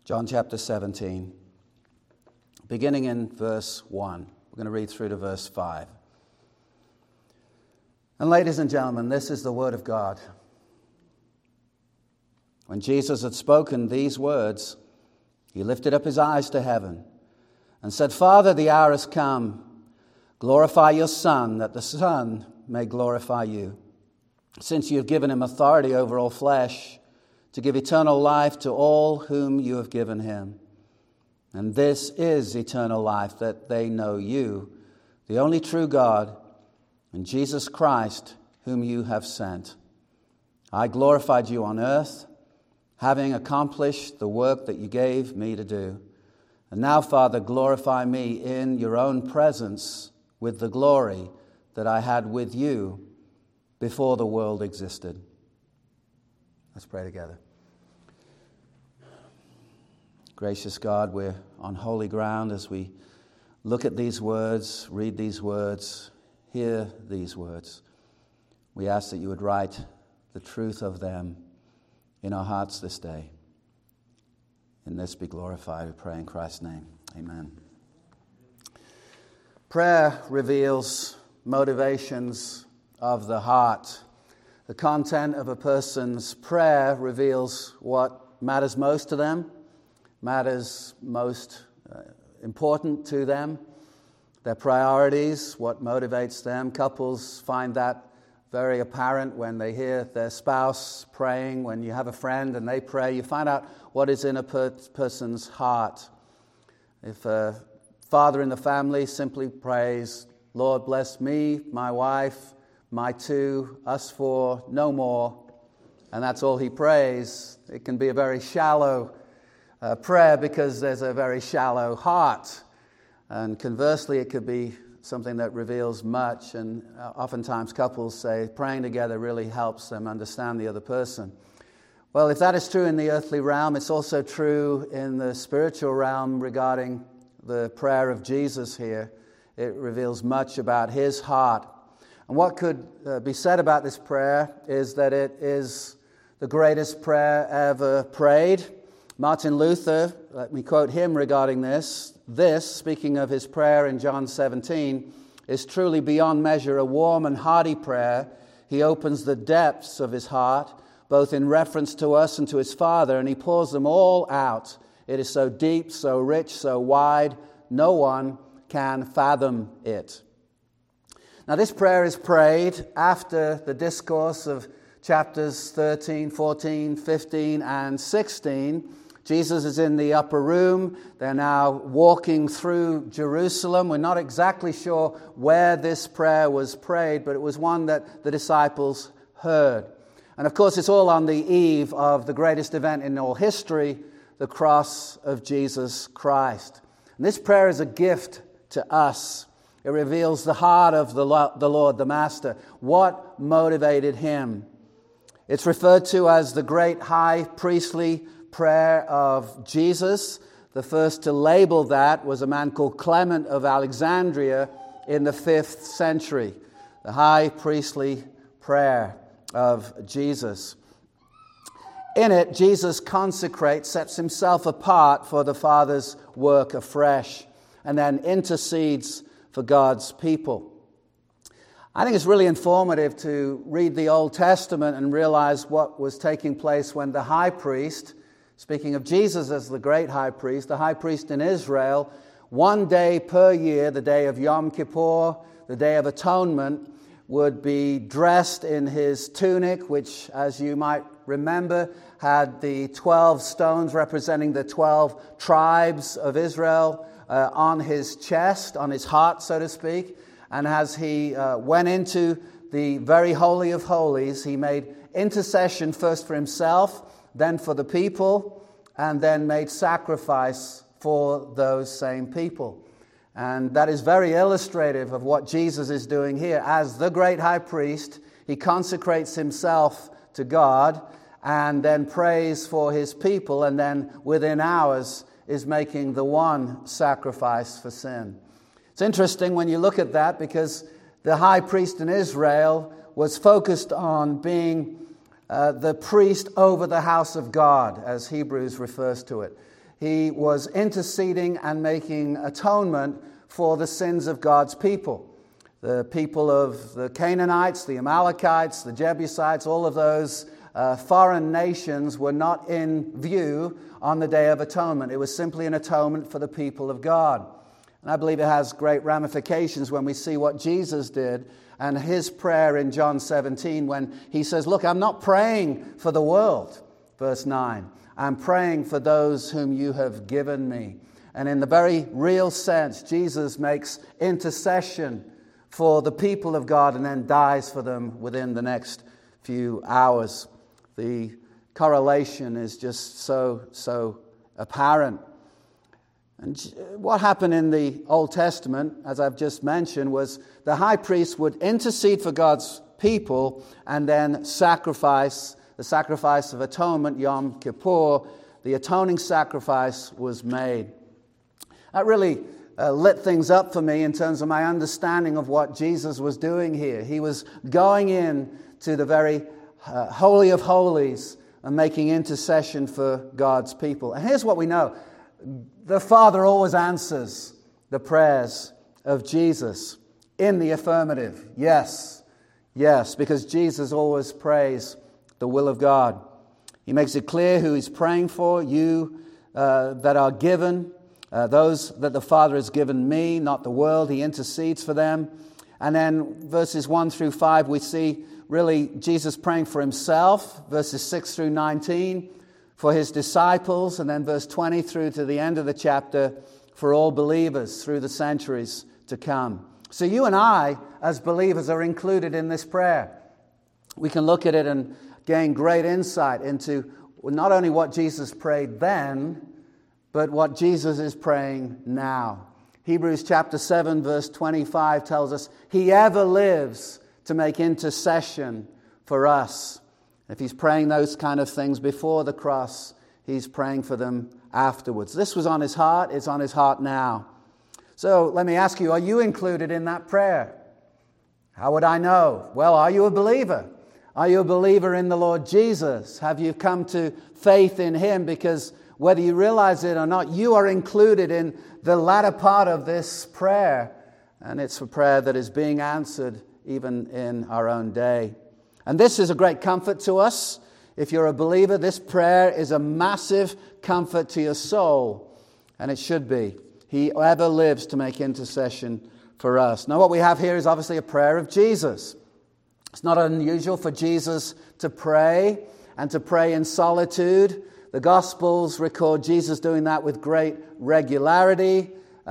John chapter 17, beginning in verse 1. We're going to read through to verse 5. And ladies and gentlemen, this is the word of God. When Jesus had spoken these words, he lifted up his eyes to heaven and said, Father, the hour has come. Glorify your Son, that the Son may glorify you, since you have given him authority over all flesh, to give eternal life to all whom you have given him. And this is eternal life, that they know you, the only true God, and Jesus Christ, whom you have sent. I glorified you on earth, having accomplished the work that you gave me to do. And now, Father, glorify me in your own presence with the glory that I had with you before the world existed. Let's pray together. Gracious God, we're on holy ground as we look at these words, read these words, hear these words. We ask that you would write the truth of them in our hearts this day. In this be glorified, we pray in Christ's name. Amen. Prayer reveals motivations of the heart. The content of a person's prayer reveals what matters most to them, matters most important to them, their priorities, what motivates them. Couples find that very apparent when they hear their spouse praying. When you have a friend and they pray, you find out what is in a person's heart. If a father in the family simply prays, Lord, bless me, my wife, my two, us four, no more, and that's all he prays, it can be a very shallow prayer because there's a very shallow heart. And conversely, it could be something that reveals much, and oftentimes couples say praying together really helps them understand the other person. Well, if that is true in the earthly realm, it's also true in the spiritual realm regarding the prayer of Jesus here. It reveals much about his heart. And what could be said about this prayer is that it is the greatest prayer ever prayed. Martin Luther, let me quote him regarding this, speaking of his prayer in John 17, is truly beyond measure a warm and hearty prayer. He opens the depths of his heart, both in reference to us and to his Father, and he pours them all out. It is so deep, so rich, so wide, no one can fathom it. Now, this prayer is prayed after the discourse of chapters 13, 14, 15, and 16. Jesus is in the upper room. They're now walking through Jerusalem. We're not exactly sure where this prayer was prayed, but it was one that the disciples heard. And of course, it's all on the eve of the greatest event in all history, the cross of Jesus Christ. And this prayer is a gift to us. It reveals the heart of the Lord, the Master. What motivated him? It's referred to as the great high priestly prayer of Jesus. The first to label that was a man called Clement of Alexandria in the 5th century. The high priestly prayer of Jesus. In it, Jesus consecrates, sets himself apart for the Father's work afresh, and then intercedes for God's people. I think it's really informative to read the Old Testament and realize what was taking place when the high priest, speaking of Jesus as the great high priest, the high priest in Israel, one day per year, the day of Yom Kippur, the Day of Atonement, would be dressed in his tunic, which, as you might remember, had the 12 stones representing the 12 tribes of Israel on his chest, on his heart, so to speak. And as he went into the very holy of holies, he made intercession first for himself, then for the people, and then made sacrifice for those same people. And that is very illustrative of what Jesus is doing here. As the great high priest, he consecrates himself to God and then prays for his people, and then within hours is making the one sacrifice for sin. It's interesting when you look at that, because the high priest in Israel was focused on being the priest over the house of God, as Hebrews refers to it. He was interceding and making atonement for the sins of God's people. The people of the Canaanites, the Amalekites, the Jebusites, all of those foreign nations were not in view on the Day of Atonement. It was simply an atonement for the people of God. And I believe it has great ramifications when we see what Jesus did and his prayer in John 17 when he says, look, I'm not praying for the world, verse 9. I'm praying for those whom you have given me. And in the very real sense, Jesus makes intercession for the people of God and then dies for them within the next few hours. The correlation is just so apparent. And what happened in the Old Testament, as I've just mentioned, was the high priest would intercede for God's people and then sacrifice, the sacrifice of atonement, Yom Kippur, the atoning sacrifice was made. That really lit things up for me in terms of my understanding of what Jesus was doing here. He was going in to the very Holy of Holies and making intercession for God's people. And here's what we know. The Father always answers the prayers of Jesus in the affirmative. Yes, yes, because Jesus always prays the will of God. He makes it clear who he's praying for, you that are given, those that the Father has given me, not the world. He intercedes for them. And then verses 1 through 5, we see really Jesus praying for himself, verses 6 through 19, for his disciples, and then verse 20 through to the end of the chapter, for all believers through the centuries to come. So you and I, as believers, are included in this prayer. We can look at it and gain great insight into not only what Jesus prayed then, but what Jesus is praying now. Hebrews chapter 7, verse 25 tells us, he ever lives to make intercession for us. If he's praying those kind of things before the cross, he's praying for them afterwards. This was on his heart. It's on his heart now. So let me ask you, are you included in that prayer? How would I know? Well, are you a believer? Are you a believer in the Lord Jesus? Have you come to faith in him? Because whether you realize it or not, you are included in the latter part of this prayer. And it's a prayer that is being answered even in our own day. And this is a great comfort to us. If you're a believer, this prayer is a massive comfort to your soul. And it should be. He ever lives to make intercession for us. Now what we have here is obviously a prayer of Jesus. It's not unusual for Jesus to pray and to pray in solitude. The Gospels record Jesus doing that with great regularity.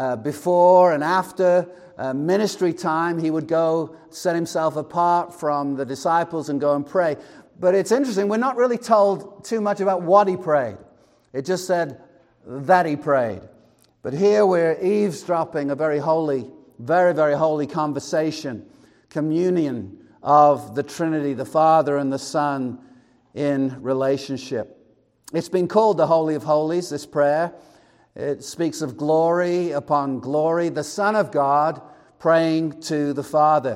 Before and after ministry time, he would go set himself apart from the disciples and go and pray. But it's interesting, we're not really told too much about what he prayed. It just said that he prayed. But here we're eavesdropping a very holy, very, very holy conversation, communion of the Trinity, the Father and the Son in relationship. It's been called the Holy of Holies, this prayer. It speaks of glory upon glory, the Son of God praying to the Father.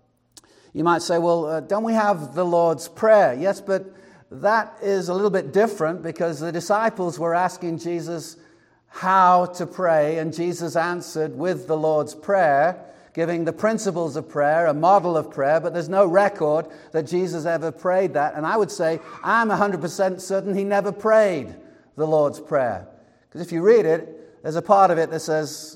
You might say, well, don't we have the Lord's Prayer? Yes, but that is a little bit different because the disciples were asking Jesus how to pray, and Jesus answered with the Lord's Prayer, giving the principles of prayer, a model of prayer, but there's no record that Jesus ever prayed that. And I would say, I'm 100% certain he never prayed the Lord's Prayer. Because if you read it, there's a part of it that says,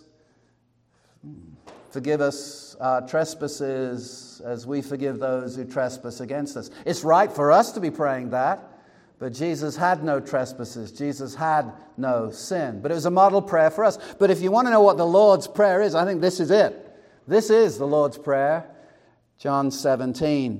forgive us our trespasses as we forgive those who trespass against us. It's right for us to be praying that, but Jesus had no trespasses. Jesus had no sin. But it was a model prayer for us. But if you want to know what the Lord's Prayer is, I think this is it. This is the Lord's Prayer, John 17.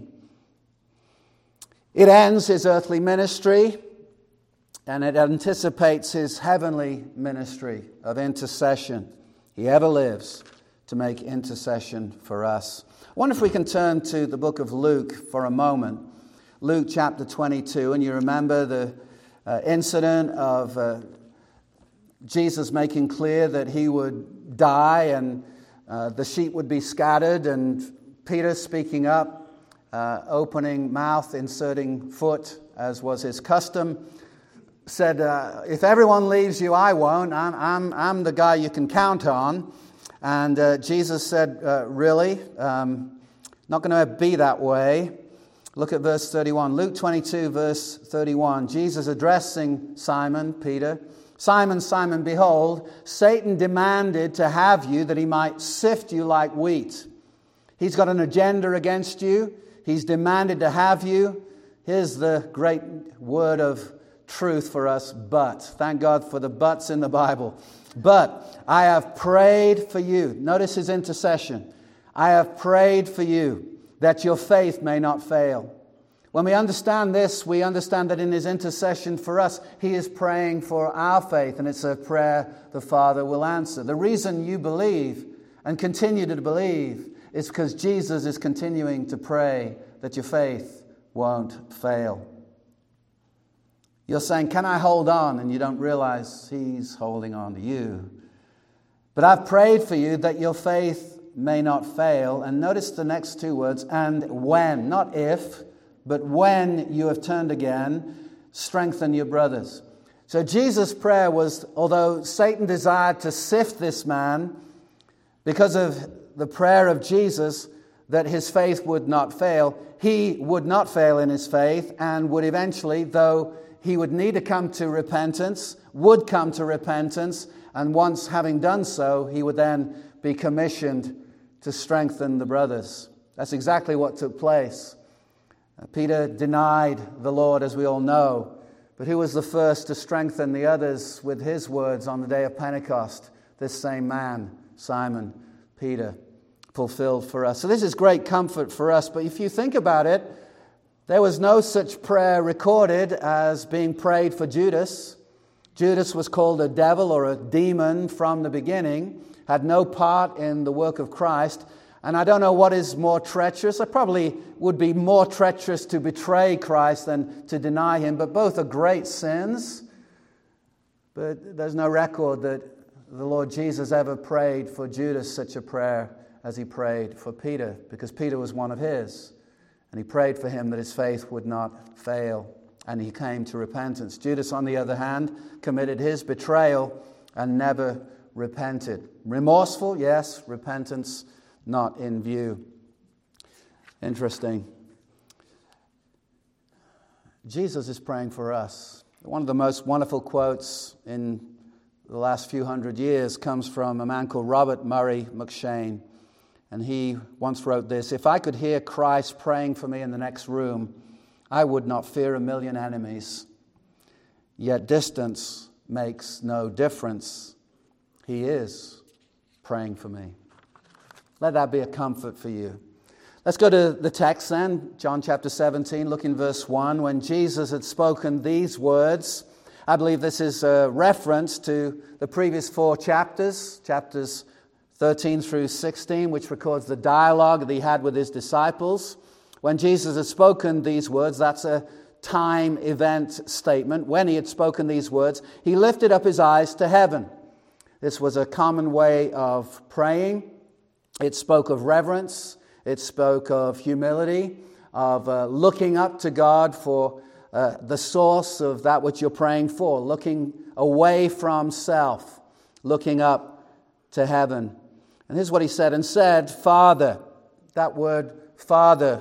It ends his earthly ministry, and it anticipates his heavenly ministry of intercession. He ever lives to make intercession for us. I wonder if we can turn to the book of Luke for a moment. Luke chapter 22, and you remember the incident of Jesus making clear that he would die and the sheep would be scattered, and Peter speaking up, opening mouth, inserting foot, as was his custom. said, if everyone leaves you, I won't. I'm the guy you can count on. And Jesus said, really? Not going to be that way. Look at verse 31. Luke 22, verse 31. Jesus addressing Simon, Peter. Simon, Simon, behold, Satan demanded to have you that he might sift you like wheat. He's got an agenda against you. He's demanded to have you. Here's the great word of truth for us, but. Thank God for the buts in the Bible. But I have prayed for you. Notice his intercession. I have prayed for you that your faith may not fail. When we understand this, we understand that in his intercession for us, he is praying for our faith, and it's a prayer the Father will answer. The reason you believe and continue to believe is because Jesus is continuing to pray that your faith won't fail. You're saying, can I hold on? And you don't realize he's holding on to you. But I've prayed for you that your faith may not fail. And notice the next two words, and when, not if, but when you have turned again, strengthen your brothers. So Jesus' prayer was, although Satan desired to sift this man, because of the prayer of Jesus, that his faith would not fail, he would not fail in his faith and would eventually, though he would need to come to repentance, would come to repentance, and once having done so, he would then be commissioned to strengthen the brothers. That's exactly what took place. Peter denied the Lord, as we all know, but who was the first to strengthen the others with his words on the day of Pentecost? This same man, Simon Peter, fulfilled for us. So this is great comfort for us, but if you think about it, there was no such prayer recorded as being prayed for Judas. Judas was called a devil or a demon from the beginning, had no part in the work of Christ. And I don't know what is more treacherous. It probably would be more treacherous to betray Christ than to deny him. But both are great sins. But there's no record that the Lord Jesus ever prayed for Judas such a prayer as he prayed for Peter, because Peter was one of his. And he prayed for him that his faith would not fail. And he came to repentance. Judas, on the other hand, committed his betrayal and never repented. Remorseful, yes. Repentance, not in view. Interesting. Jesus is praying for us. One of the most wonderful quotes in the last few hundred years comes from a man called Robert Murray McCheyne. And he once wrote this: if I could hear Christ praying for me in the next room, I would not fear a million enemies. Yet distance makes no difference. He is praying for me. Let that be a comfort for you. Let's go to the text then, John chapter 17, look in verse 1. When Jesus had spoken these words, I believe this is a reference to the previous four chapters, chapters 13 through 16, which records the dialogue that he had with his disciples. When Jesus had spoken these words, that's a time event statement. When he had spoken these words, he lifted up his eyes to heaven. This was a common way of praying. It spoke of reverence. It spoke of humility, of looking up to God for the source of that which you're praying for, looking away from self, looking up to heaven. And here's what he said, and said, Father. That word, Father,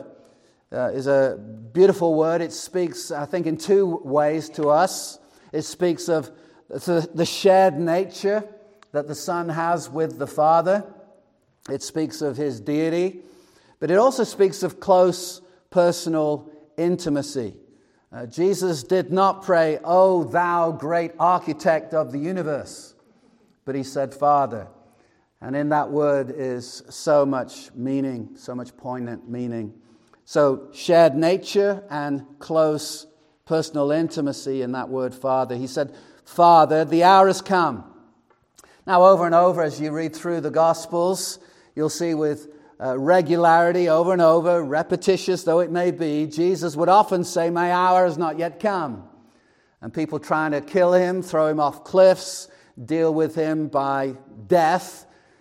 is a beautiful word. It speaks, I think, in two ways to us. It speaks of the shared nature that the Son has with the Father. It speaks of his deity, but it also speaks of close personal intimacy. Jesus did not pray, "O thou great architect of the universe," but he said, Father. And in that word is so much meaning, so much poignant meaning. So shared nature and close personal intimacy in that word, Father. He said, Father, the hour has come. Now, over and over, as you read through the Gospels, you'll see with regularity, over and over, repetitious though it may be, Jesus would often say, my hour has not yet come. And people trying to kill him, throw him off cliffs, deal with him by death.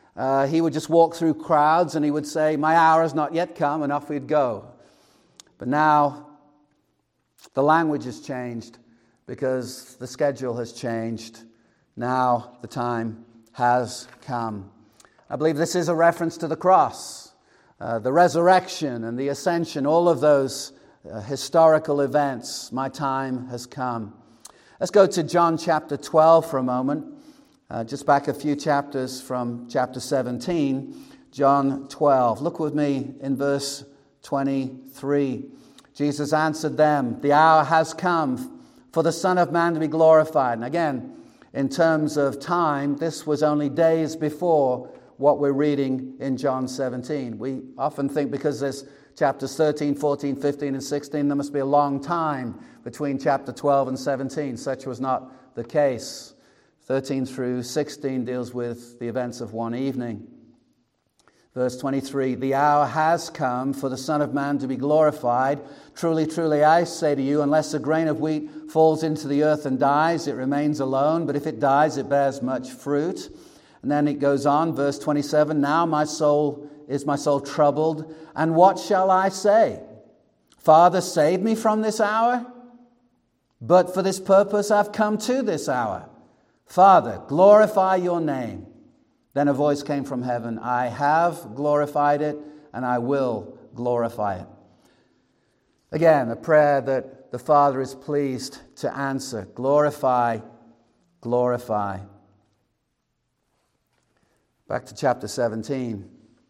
He would just walk through crowds and he would say, my hour has not yet come, and off he'd go. But now, the language has changed. because the schedule has changed. Now the time has come. I believe this is a reference to the cross, the resurrection and the ascension, all of those historical events. My time has come. Let's go to John chapter 12 for a moment. Just back a few chapters from chapter 17, John 12. Look with me in verse 23. Jesus answered them, "The hour has come for the Son of Man to be glorified." And again, in terms of time, this was only days before what we're reading in John 17. We often think because there's chapters 13, 14, 15, and 16, there must be a long time between chapter 12 and 17. Such was not the case. 13 through 16 deals with the events of one evening. Verse 23, "The hour has come for the Son of Man to be glorified. Truly, truly, I say to you, unless a grain of wheat falls into the earth and dies, it remains alone. But if it dies, it bears much fruit." And then it goes on, verse 27, "Now my soul troubled, and what shall I say? Father, save me from this hour? But for this purpose I've come to this hour. Father, glorify your name." Then a voice came from heaven, "I have glorified it, and I will glorify it." Again, a prayer that the Father is pleased to answer. Glorify, glorify. Back to chapter 17.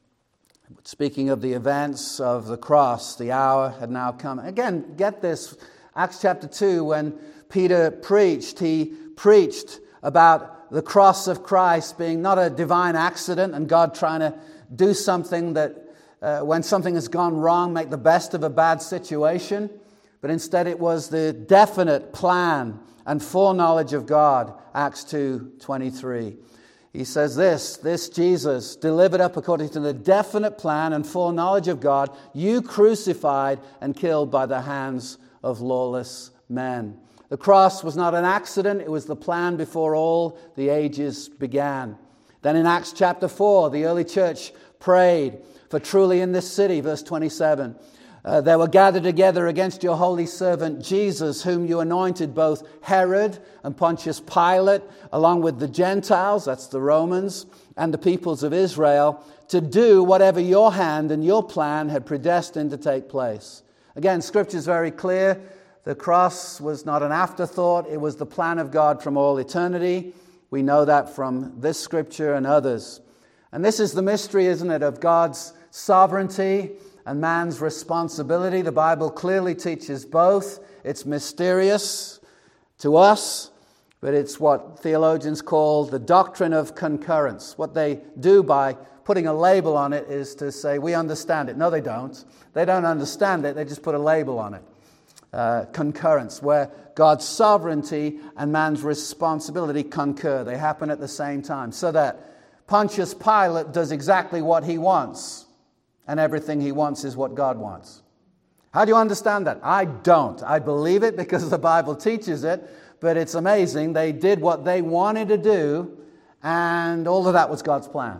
Speaking of the events of the cross, the hour had now come. Again, get this. Acts chapter 2, when Peter preached, he preached about the cross of Christ being not a divine accident and God trying to do something that when something has gone wrong, make the best of a bad situation. But instead it was the definite plan and foreknowledge of God. Acts 2:23. He says this Jesus, delivered up according to the definite plan and foreknowledge of God, you crucified and killed by the hands of lawless men. The cross was not an accident, it was the plan before all the ages began. Then in Acts chapter 4, the early church prayed, "For truly in this city," verse 27, "they were gathered together against your holy servant Jesus, whom you anointed, both Herod and Pontius Pilate, along with the Gentiles," that's the Romans, "and the peoples of Israel, to do whatever your hand and your plan had predestined to take place." Again, Scripture is very clear. The cross was not an afterthought. It was the plan of God from all eternity. We know that from this Scripture and others. And this is the mystery, isn't it, of God's sovereignty and man's responsibility. The Bible clearly teaches both. It's mysterious to us, but it's what theologians call the doctrine of concurrence. What they do by putting a label on it is to say, we understand it. No, they don't. They don't understand it. They just put a label on it. Concurrence, where God's sovereignty and man's responsibility concur. They happen at the same time. So that Pontius Pilate does exactly what he wants, and everything he wants is what God wants. How do you understand that? I don't. I believe it because the Bible teaches it, but it's amazing. They did what they wanted to do, and all of that was God's plan.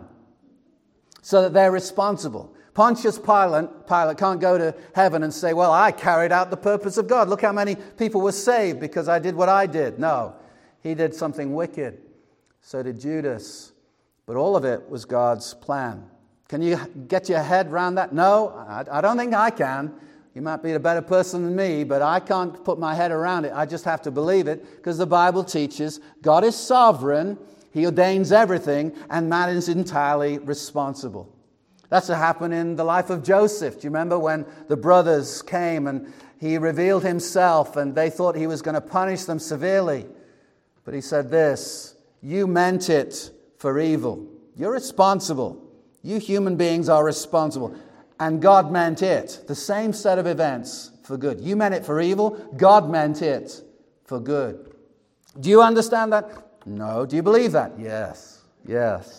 So that they're responsible. Pontius Pilate can't go to heaven and say, "Well, I carried out the purpose of God. Look how many people were saved because I did what I did." No, he did something wicked. So did Judas. But all of it was God's plan. Can you get your head around that? No, I don't think I can. You might be a better person than me, but I can't put my head around it. I just have to believe it because the Bible teaches God is sovereign. He ordains everything, and man is entirely responsible. That's what happened in the life of Joseph. Do you remember when the brothers came and he revealed himself and they thought he was going to punish them severely? But he said this, "You meant it for evil." You're responsible. You human beings are responsible. And God meant it, the same set of events, for good. You meant it for evil. God meant it for good. Do you understand that? No. Do you believe that? Yes. Yes.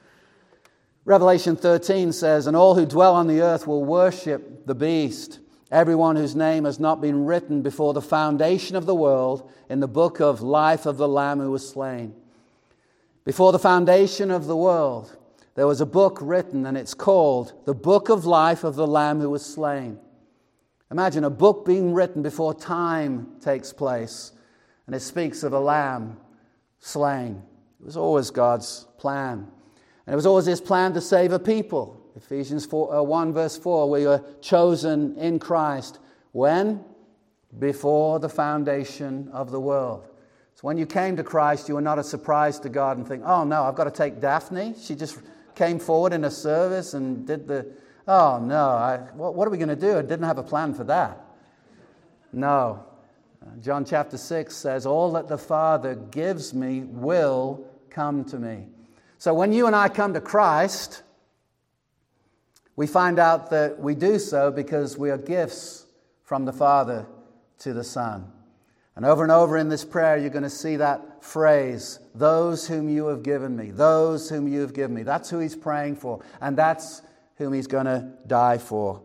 Revelation 13 says, "And all who dwell on the earth will worship the beast, everyone whose name has not been written before the foundation of the world in the book of life of the Lamb who was slain." Before the foundation of the world, there was a book written, and it's called the Book of Life of the Lamb who was slain. Imagine a book being written before time takes place. And it speaks of a lamb slain. It was always God's plan. And it was always his plan to save a people. Ephesians 1 verse 4, we were chosen in Christ. When? Before the foundation of the world. So when you came to Christ, you were not a surprise to God and think, oh no, I've got to take Daphne. She just came forward in a service and did oh no, what are we going to do? I didn't have a plan for that. No. John chapter 6 says, all that the Father gives me will come to me. So when you and I come to Christ, we find out that we do so because we are gifts from the Father to the Son. And over in this prayer, you're going to see that phrase, those whom you have given me, those whom you have given me. That's who he's praying for, and that's whom he's going to die for.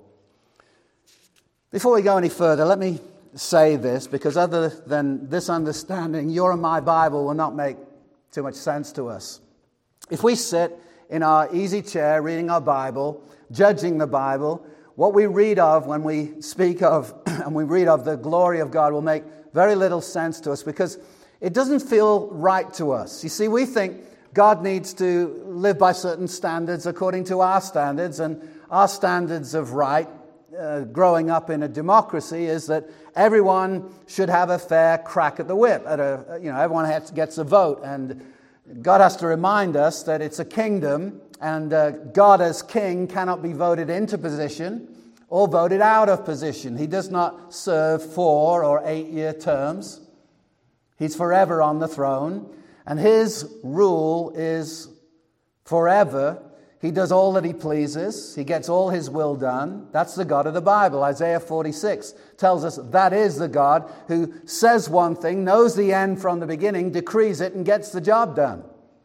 Before we go any further, let me say this, because other than this understanding, your and my Bible will not make too much sense to us. If we sit in our easy chair reading our Bible, judging the Bible, what we read of when we speak of and we read of the glory of God will make very little sense to us because it doesn't feel right to us. You see, we think God needs to live by certain standards according to our standards, and our standards of right, growing up in a democracy, is that everyone should have a fair crack at the whip. Everyone gets a vote, and God has to remind us that it's a kingdom, and God as king cannot be voted into position or voted out of position. He does not serve 4 or 8-year terms. He's forever on the throne, and his rule is forever. He does all that he pleases. He gets all his will done. That's the God of the Bible. Isaiah 46 tells us that is the God who says one thing, knows the end from the beginning, decrees it, and gets the job done.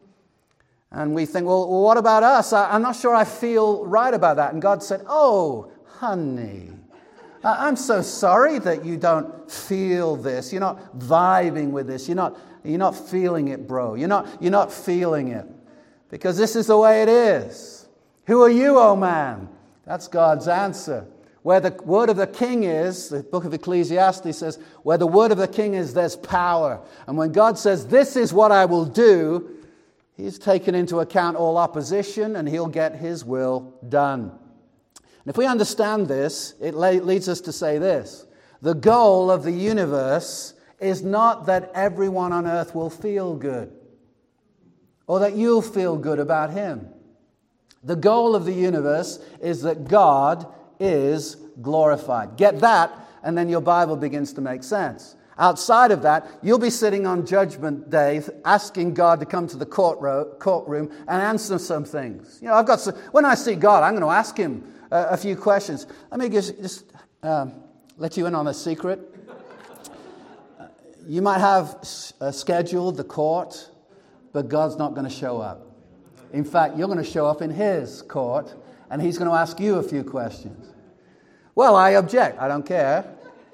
And we think, well, what about us? I'm not sure I feel right about that. And God said, oh, honey, I'm so sorry that you don't feel this. You're not vibing with this. You're not feeling it, bro. You're not feeling it. Because this is the way it is. Who are you, O man? That's God's answer. Where the word of the king is, the book of Ecclesiastes says, where the word of the king is, there's power. And when God says, this is what I will do, he's taken into account all opposition and he'll get his will done. And if we understand this, it leads us to say this. The goal of the universe is not that everyone on earth will feel good, or that you'll feel good about him. The goal of the universe is that God is glorified. Get that, and then your Bible begins to make sense. Outside of that, you'll be sitting on Judgment Day asking God to come to the courtroom and answer some things. When I see God, I'm going to ask him a few questions. Let me just let you in on a secret. You might have scheduled the court, but God's not going to show up. In fact, you're going to show up in his court, and he's going to ask you a few questions. Well, I object. I don't care.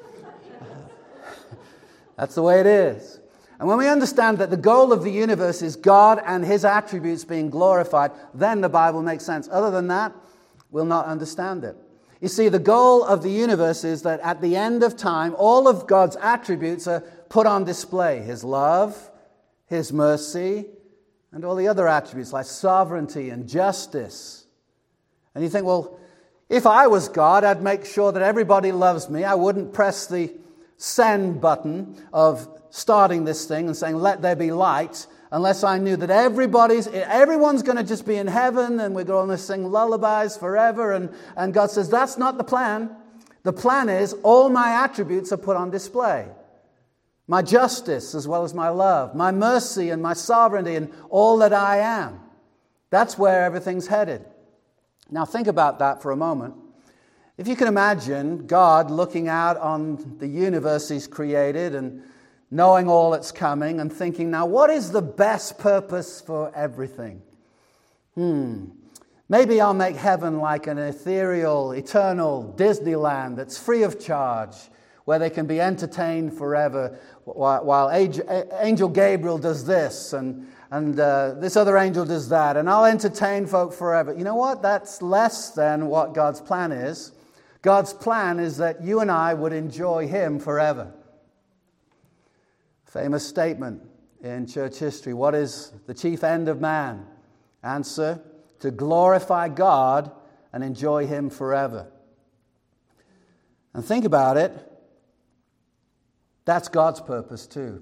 That's the way it is. And when we understand that the goal of the universe is God and his attributes being glorified, then the Bible makes sense. Other than that, we'll not understand it. You see, the goal of the universe is that at the end of time, all of God's attributes are put on display. His love, his mercy, and all the other attributes like sovereignty and justice. And you think, well, if I was God, I'd make sure that everybody loves me. I wouldn't press the send button of starting this thing and saying, let there be light, unless I knew that everyone's going to just be in heaven and we're going to sing lullabies forever. And God says, that's not the plan. The plan is all my attributes are put on display. My justice as well as my love, my mercy and my sovereignty and all that I am. That's where everything's headed. Now think about that for a moment. If you can imagine God looking out on the universe he's created and knowing all that's coming and thinking, now what is the best purpose for everything? Maybe I'll make heaven like an ethereal, eternal Disneyland that's free of charge, where they can be entertained forever, while Angel Gabriel does this and this other angel does that, and I'll entertain folk forever. You know what? That's less than what God's plan is. God's plan is that you and I would enjoy him forever. Famous statement in church history. What is the chief end of man? Answer, to glorify God and enjoy Him forever. And think about it. That's God's purpose too.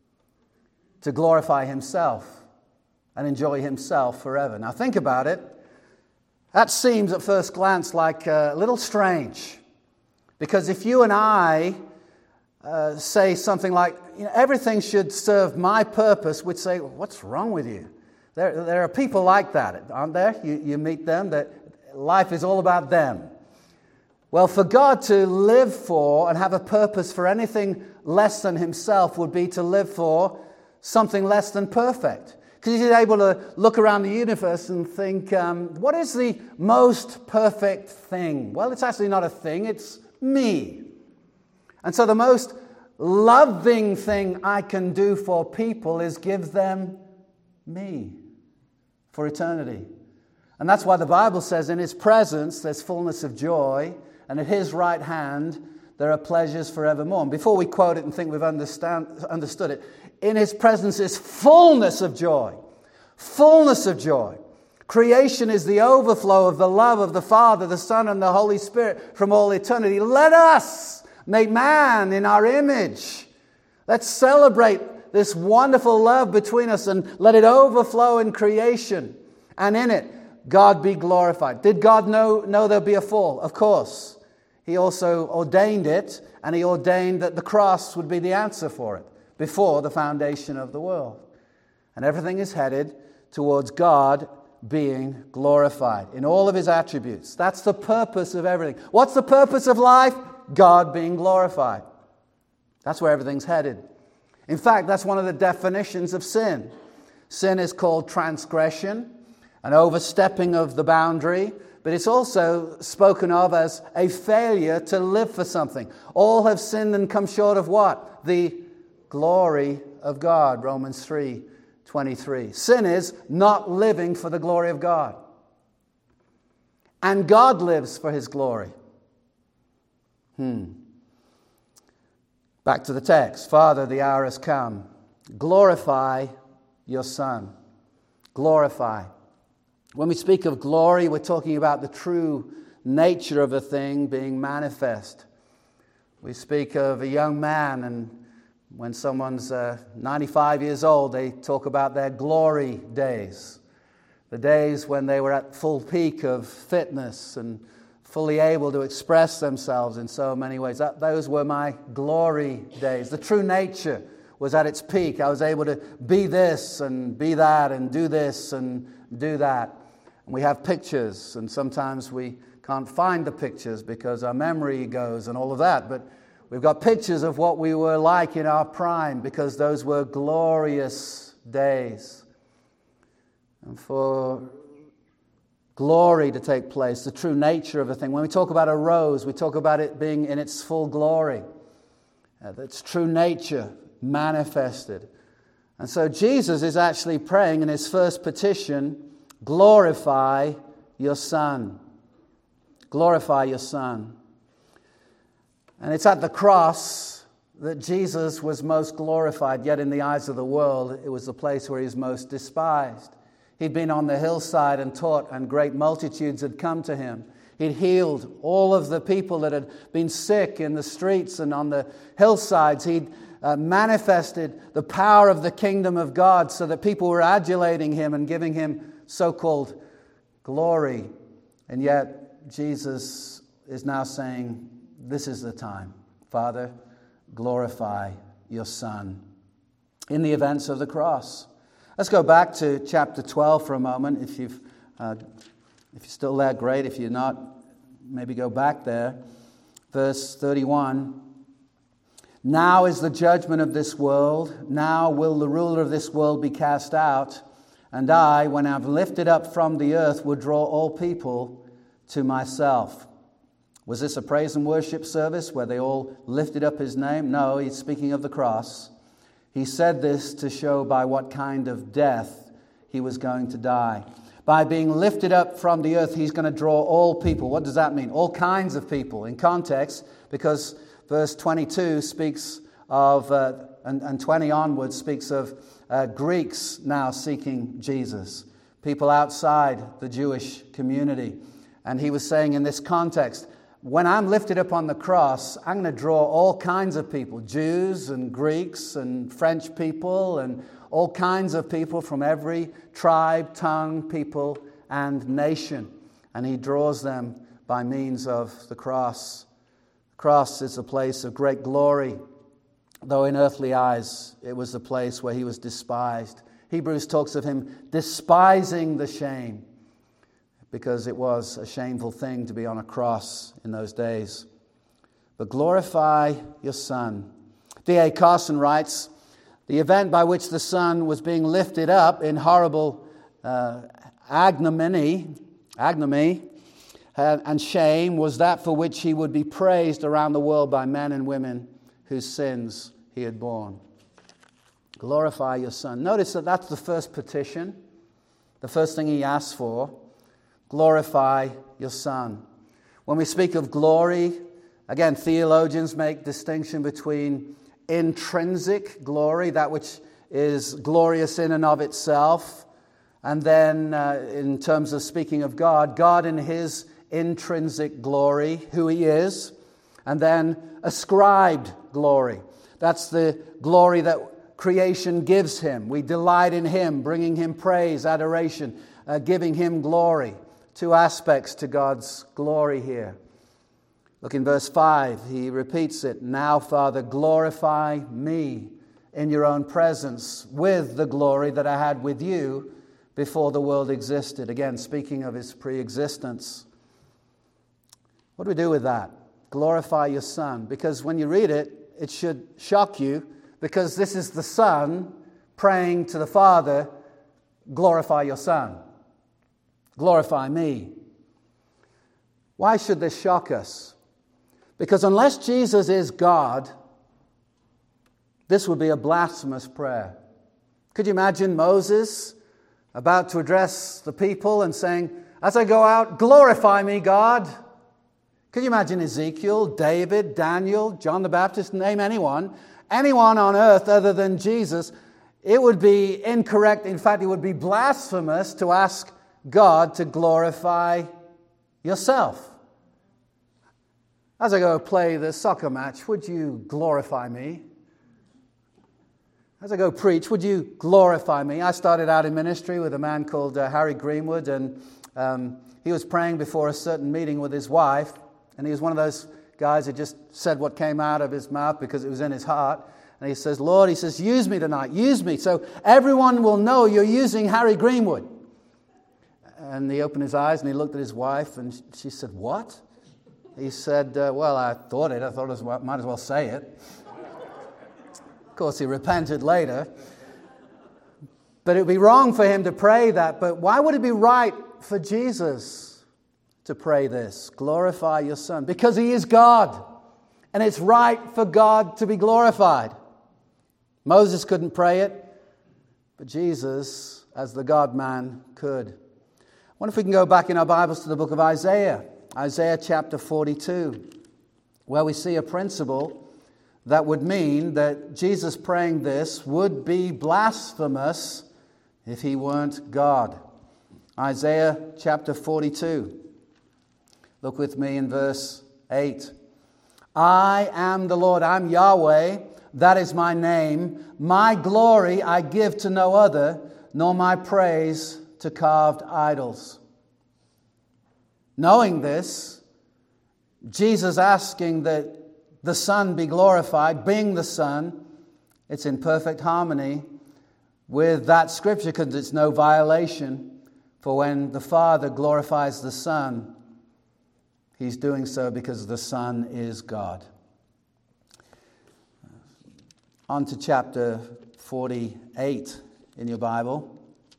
To glorify Himself and enjoy Himself forever. Now think about it. That seems at first glance like a little strange. Because if you and I say something like, everything should serve my purpose, we'd say, what's wrong with you? There are people like that, aren't there? You meet them, that life is all about them. Well, for God to live for and have a purpose for anything less than Himself would be to live for something less than perfect. Because He's able to look around the universe and think, what is the most perfect thing? Well, it's actually not a thing, it's me. And so the most loving thing I can do for people is give them me for eternity. And that's why the Bible says in His presence there's fullness of joy, and at His right hand there are pleasures forevermore. And before we quote it and think we've understood it, in His presence is fullness of joy. Fullness of joy. Creation is the overflow of the love of the Father, the Son, and the Holy Spirit from all eternity. Let us make man in our image. Let's celebrate this wonderful love between us and let it overflow in creation. And in it, God be glorified. Did God know there'd be a fall? Of course. He also ordained it, and He ordained that the cross would be the answer for it before the foundation of the world. And everything is headed towards God being glorified in all of His attributes. That's the purpose of everything. What's the purpose of life? God being glorified. That's where everything's headed. In fact, that's one of the definitions of sin. Sin is called transgression, an overstepping of the boundary, but it's also spoken of as a failure to live for something. All have sinned and come short of what? The glory of God, Romans 3:23. Sin is not living for the glory of God. And God lives for His glory. Back to the text. Father, the hour has come. Glorify your Son. Glorify. When we speak of glory, we're talking about the true nature of a thing being manifest. We speak of a young man, and when someone's 95 years old, they talk about their glory days. The days when they were at full peak of fitness and fully able to express themselves in so many ways. Those were my glory days. The true nature was at its peak. I was able to be this and be that and do this and do that. And we have pictures, and sometimes we can't find the pictures because our memory goes and all of that. But we've got pictures of what we were like in our prime because those were glorious days. And for glory to take place, the true nature of a thing. When we talk about a rose, we talk about it being in its full glory. Its true nature manifested. And so Jesus is actually praying in His first petition, glorify your Son. Glorify your Son. And it's at the cross that Jesus was most glorified, yet in the eyes of the world, it was the place where He was most despised. He'd been on the hillside and taught, and great multitudes had come to Him. He'd healed all of the people that had been sick in the streets and on the hillsides. He'd manifested the power of the kingdom of God so that people were adulating Him and giving Him so-called glory. And yet Jesus is now saying, this is the time. Father, glorify your Son in the events of the cross. Let's go back to chapter 12 for a moment. If you're still there, great. If you're not, maybe go back there. Verse 31. Now is the judgment of this world. Now will the ruler of this world be cast out. And I, when I've lifted up from the earth, will draw all people to myself. Was this a praise and worship service where they all lifted up His name? No, He's speaking of the cross. He said this to show by what kind of death He was going to die. By being lifted up from the earth, He's going to draw all people. What does that mean? All kinds of people in context, because verse 22 speaks of and 20 onwards speaks of Greeks now seeking Jesus, people outside the Jewish community. And he was saying in this context, when I'm lifted up on the cross, I'm going to draw all kinds of people, Jews and Greeks and French people and all kinds of people from every tribe, tongue, people, and nation. And he draws them by means of the cross. The cross is a place of great glory, though in earthly eyes it was the place where he was despised. Hebrews talks of him despising the shame, because it was a shameful thing to be on a cross in those days. But glorify your Son. D.A. Carson writes, the event by which the Son was being lifted up in horrible ignominy and shame was that for which he would be praised around the world by men and women whose sins he had borne. Glorify your Son. Notice that that's the first petition, the first thing he asks for. Glorify your Son. When we speak of glory, again, theologians make distinction between intrinsic glory, that which is glorious in and of itself, and then in terms of speaking of God, God in his intrinsic glory, who he is, and then ascribed glory. That's the glory that creation gives him. We delight in him, bringing him praise, adoration, giving him glory. Two aspects to God's glory here. Look in verse 5, he repeats it. Now, Father, glorify me in your own presence with the glory that I had with you before the world existed. Again, speaking of his pre-existence. What do we do with that? Glorify your Son. Because when you read it, it should shock you, because this is the Son praying to the Father, glorify your Son. Glorify me. Why should this shock us? Because unless Jesus is God, this would be a blasphemous prayer. Could you imagine Moses about to address the people and saying, as I go out, glorify me, God? Could you imagine Ezekiel, David, Daniel, John the Baptist, name anyone on earth other than Jesus? It would be incorrect. In fact, it would be blasphemous to ask God to glorify yourself. As I go play the soccer match, would you glorify me? As I go preach, would you glorify me? I started out in ministry with a man called Harry Greenwood, and he was praying before a certain meeting with his wife, and he was one of those guys who just said what came out of his mouth because it was in his heart. And he says, Lord, he says, use me tonight, use me, so everyone will know you're using Harry Greenwood. And he opened his eyes and he looked at his wife, and she said, what? He said, well, I thought I might as well say it. Of course, he repented later. But it would be wrong for him to pray that. But why would it be right for Jesus to pray this? Glorify your Son. Because he is God. And it's right for God to be glorified. Moses couldn't pray it, but Jesus, as the God-man, could. I wonder if we can go back in our Bibles to the book of Isaiah. Isaiah chapter 42, where we see a principle that would mean that Jesus praying this would be blasphemous if he weren't God. Isaiah chapter 42. Look with me in verse 8. I am the Lord, I'm Yahweh, that is my name. My glory I give to no other, nor my praise to carved idols. Knowing this, Jesus asking that the Son be glorified, being the Son, it's in perfect harmony with that scripture because it's no violation. For when the Father glorifies the Son, he's doing so because the Son is God. On to chapter 48 in your Bible,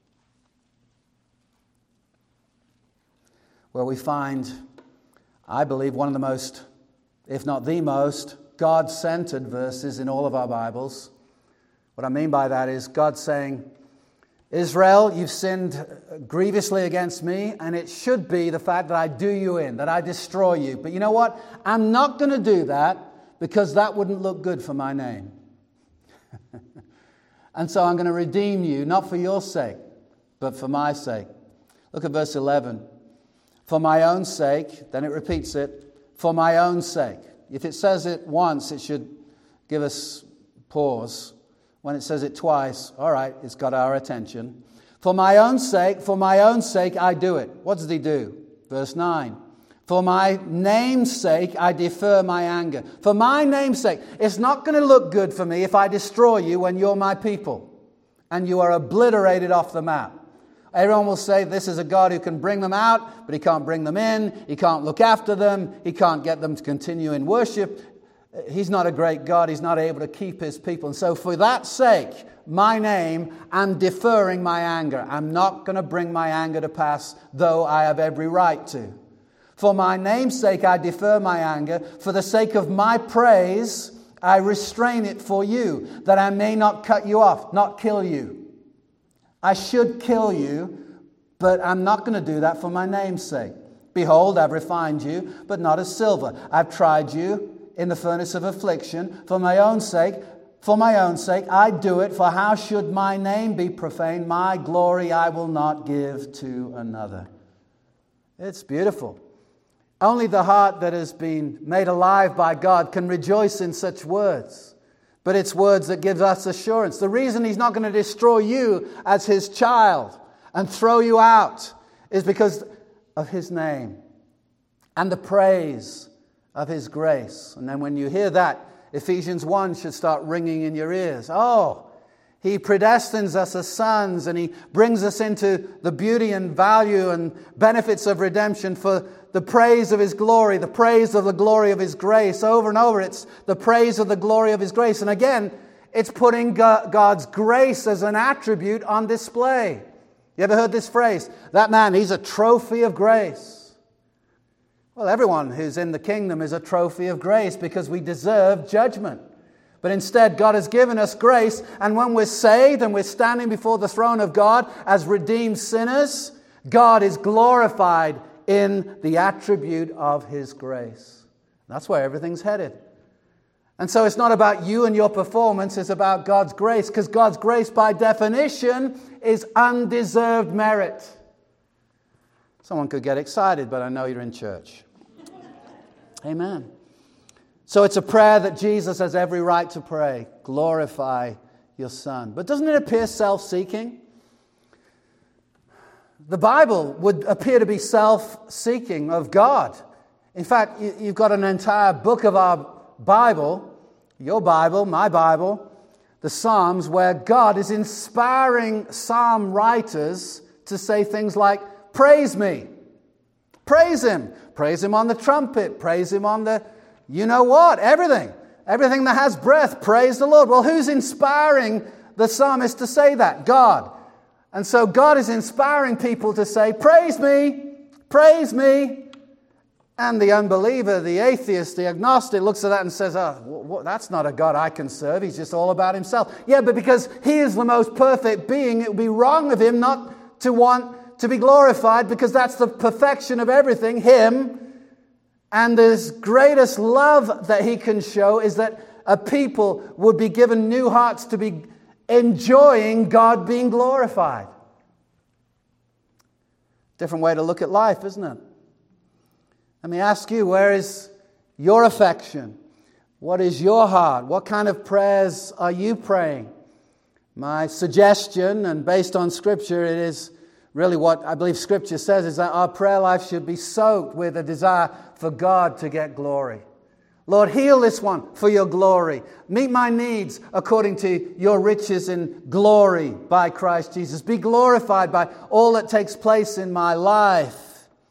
where we find, I believe, one of the most, if not the most, God-centered verses in all of our Bibles. What I mean by that is God saying, Israel, you've sinned grievously against me, and it should be the fact that I do you in, that I destroy you. But you know what? I'm not going to do that because that wouldn't look good for my name. And so I'm going to redeem you, not for your sake, but for my sake. Look at verse 11. For my own sake, then it repeats it, for my own sake. If it says it once, it should give us pause. When it says it twice, all right, it's got our attention. For my own sake, I do it. What does he do? Verse 9. For my name's sake, I defer my anger. For my name's sake, it's not going to look good for me if I destroy you when you're my people and you are obliterated off the map. Everyone will say this is a God who can bring them out, but he can't bring them in. He can't look after them. He can't get them to continue in worship. He's not a great God. He's not able to keep his people. And so for that sake, my name, I'm deferring my anger. I'm not going to bring my anger to pass, though I have every right to. For my name's sake, I defer my anger. For the sake of my praise, I restrain it for you, that I may not cut you off, not kill you. I should kill you, but I'm not going to do that for my name's sake. Behold, I've refined you, but not as silver. I've tried you in the furnace of affliction. For my own sake, I do it. For how should my name be profaned? My glory I will not give to another. It's beautiful. Only the heart that has been made alive by God can rejoice in such words. But it's words that give us assurance. The reason he's not going to destroy you as his child and throw you out is because of his name and the praise of his grace. And then when you hear that, Ephesians 1 should start ringing in your ears. Oh, he predestines us as sons, and he brings us into the beauty and value and benefits of redemption for the praise of his glory, the praise of the glory of his grace. Over and over, it's the praise of the glory of his grace. And again, it's putting God's grace as an attribute on display. You ever heard this phrase? That man, he's a trophy of grace. Well, everyone who's in the kingdom is a trophy of grace because we deserve judgment. But instead, God has given us grace, and when we're saved and we're standing before the throne of God as redeemed sinners, God is glorified in the attribute of his grace. That's where everything's headed. And so it's not about you and your performance, it's about God's grace, because God's grace, by definition, is undeserved merit. Someone could get excited, but I know you're in church. Amen. So it's a prayer that Jesus has every right to pray. Glorify your Son. But doesn't it appear self-seeking? The Bible would appear to be self-seeking of God. In fact, you've got an entire book of our Bible, your Bible, my Bible, the Psalms, where God is inspiring psalm writers to say things like, praise me, praise him on the trumpet, praise him on the, you know what, everything that has breath, praise the Lord. Well, who's inspiring the psalmist to say that? God. And so God is inspiring people to say, praise me, praise me. And the unbeliever, the atheist, the agnostic looks at that and says, that's not a God I can serve. He's just all about himself. Yeah, but because he is the most perfect being, it would be wrong of him not to want to be glorified, because that's the perfection of everything, him. And the greatest love that he can show is that a people would be given new hearts to be enjoying God being glorified. Different way to look at life, isn't it? Let me ask you, where is your affection? What is your heart? What kind of prayers are you praying? My suggestion, and based on Scripture, it is really what I believe Scripture says, is that our prayer life should be soaked with a desire for God to get glory. Lord, heal this one for your glory. Meet my needs according to your riches in glory by Christ Jesus. Be glorified by all that takes place in my life.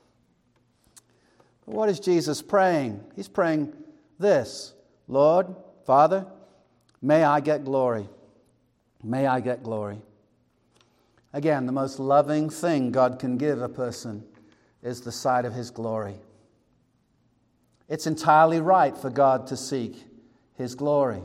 What is Jesus praying? He's praying this: Lord, Father, may I get glory. May I get glory. Again, the most loving thing God can give a person is the sight of his glory. It's entirely right for God to seek his glory.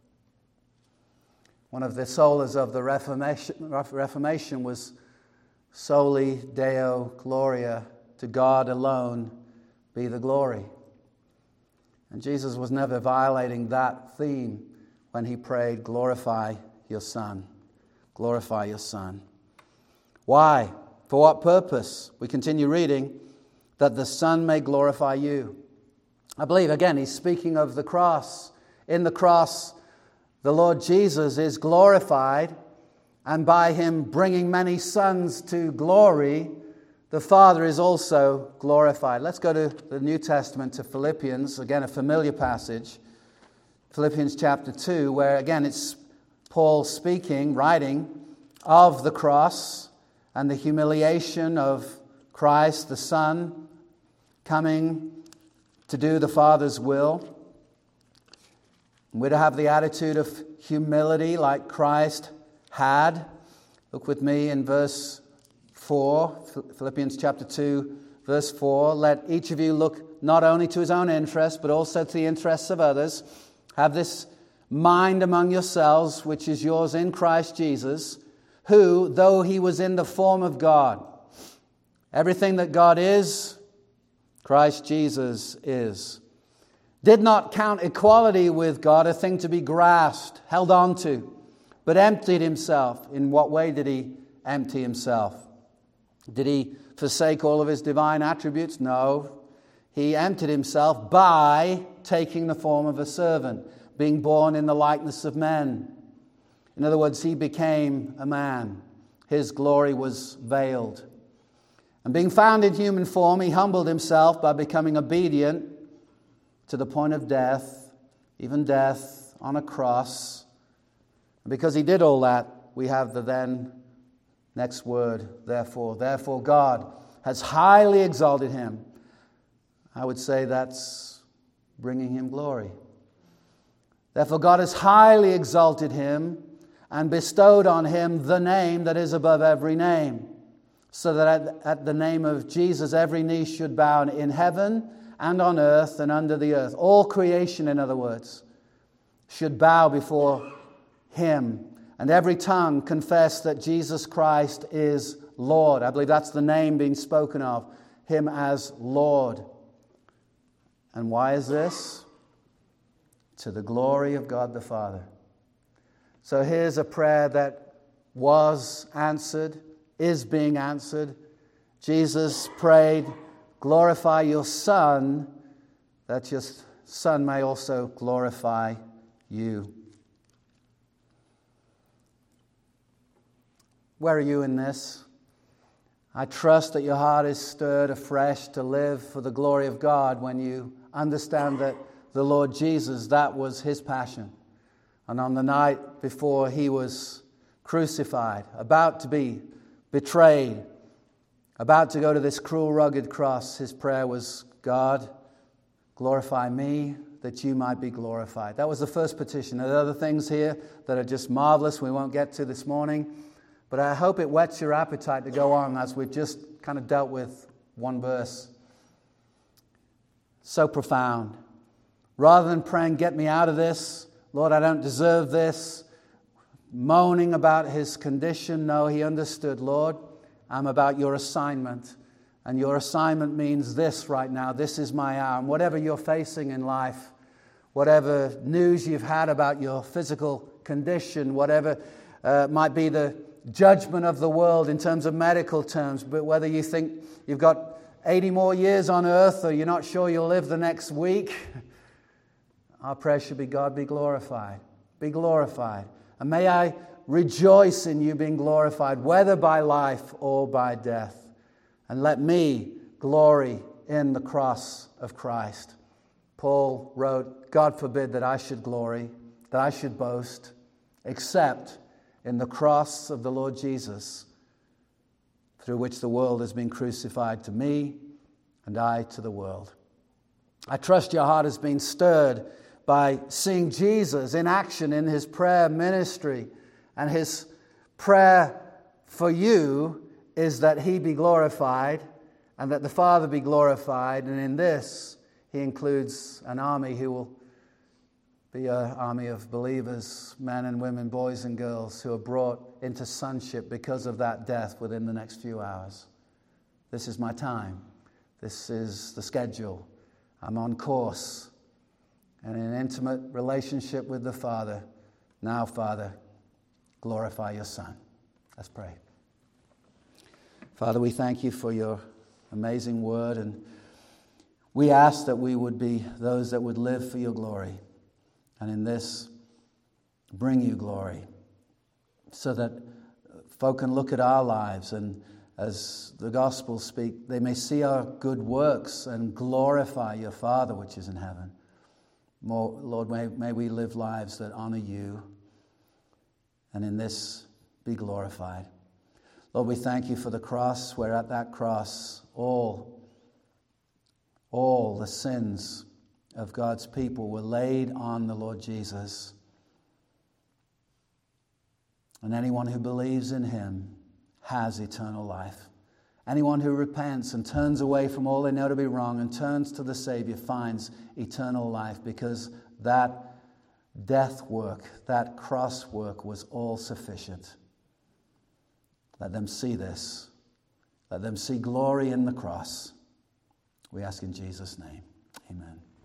One of the solas of the Reformation was Soli Deo Gloria, to God alone be the glory. And Jesus was never violating that theme when he prayed, glorify your Son. Glorify your Son. Why? For what purpose? We continue reading, that the Son may glorify you. I believe, again, he's speaking of the cross. In the cross, the Lord Jesus is glorified, and by him bringing many sons to glory, the Father is also glorified. Let's go to the New Testament, to Philippians, again a familiar passage. Philippians chapter 2, where again it's Paul speaking, writing of the cross and the humiliation of Christ, the Son, coming to do the Father's will. We're to have the attitude of humility like Christ had. Look with me in verse 4, Philippians chapter 2, verse 4. Let each of you look not only to his own interest, but also to the interests of others. Have this mind among yourselves, which is yours in Christ Jesus, who, though he was in the form of God, everything that God is, Christ Jesus is, did not count equality with God a thing to be grasped, held on to, but emptied himself. In what way did he empty himself? Did he forsake all of his divine attributes? No. He emptied himself by taking the form of a servant, being born in the likeness of men. In other words, he became a man. His glory was veiled. And being found in human form, he humbled himself by becoming obedient to the point of death, even death on a cross. And because he did all that, we have the then next word, therefore. Therefore, God has highly exalted him. I would say that's bringing him glory. Therefore, God has highly exalted him and bestowed on him the name that is above every name, so that at the name of Jesus every knee should bow in heaven and on earth and under the earth. All creation, in other words, should bow before him, and every tongue confess that Jesus Christ is Lord. I believe that's the name being spoken of, him as Lord. And why is this? To the glory of God the Father. So here's a prayer that was answered, is being answered. Jesus prayed, glorify your Son, that your Son may also glorify you. Where are you in this? I trust that your heart is stirred afresh to live for the glory of God when you understand that the Lord Jesus, that was his passion. And on the night before he was crucified, about to be betrayed, about to go to this cruel, rugged cross, his prayer was, God, glorify me, that you might be glorified. That was the first petition. There are other things here that are just marvelous we won't get to this morning. But I hope it whets your appetite to go on as we've just kind of dealt with one verse. So profound. Rather than praying, get me out of this, Lord, I don't deserve this, moaning about his condition. No, he understood, Lord, I'm about your assignment. And your assignment means this right now. This is my hour. And whatever you're facing in life, whatever news you've had about your physical condition, whatever might be the judgment of the world in terms of medical terms, but whether you think you've got 80 more years on earth or you're not sure you'll live the next week, our prayer should be, God, be glorified. Be glorified. And may I rejoice in you being glorified, whether by life or by death. And let me glory in the cross of Christ. Paul wrote, God forbid that I should glory, that I should boast, except in the cross of the Lord Jesus, through which the world has been crucified to me and I to the world. I trust your heart has been stirred by seeing Jesus in action in his prayer ministry. And his prayer for you is that he be glorified and that the Father be glorified. And in this, he includes an army who will be an army of believers, men and women, boys and girls, who are brought into sonship because of that death within the next few hours. This is my time. This is the schedule. I'm on course. And in intimate relationship with the Father, Now, Father, glorify your Son. Let's pray. Father, we thank you for your amazing word, and we ask that we would be those that would live for your glory, and in this bring you glory, so that folk can look at our lives, and as the Gospels speak, they may see our good works and glorify your Father which is in heaven. Lord, may we live lives that honor you, and in this be glorified. Lord, we thank you for the cross, where at that cross all the sins of God's people were laid on the Lord Jesus. And anyone who believes in him has eternal life. Anyone who repents and turns away from all they know to be wrong and turns to the Savior finds eternal life, because that death work, that cross work was all sufficient. Let them see this. Let them see glory in the cross. We ask in Jesus' name. Amen.